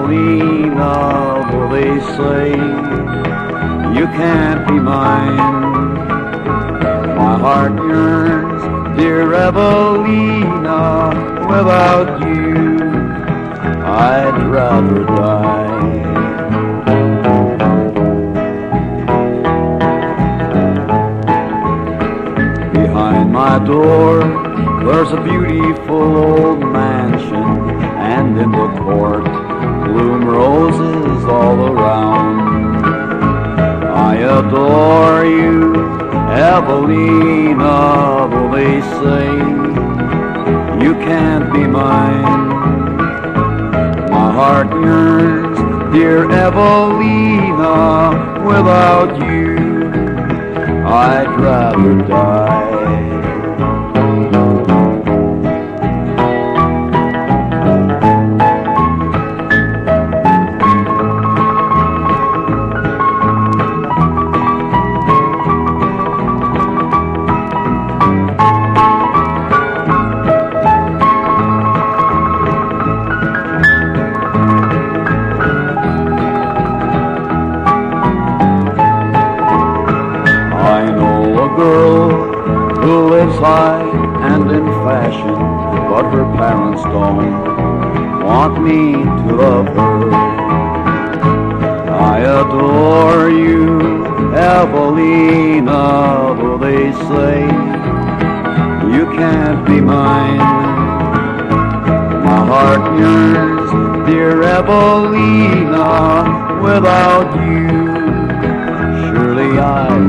Evelina, though they say you can't be mine. My heart yearns, dear Evelina, without you I'd rather die. Behind my door there's a beautiful old mansion, and in the court bloom roses all around. I adore you, Evelina, though they say you can't be mine. My heart yearns, dear Evelina, without you I'd rather die. Girl who lives high and in fashion, but her parents don't want me to love her. I adore you, Evelina, though they say you can't be mine. My heart yearns, dear Evelina, without you surely I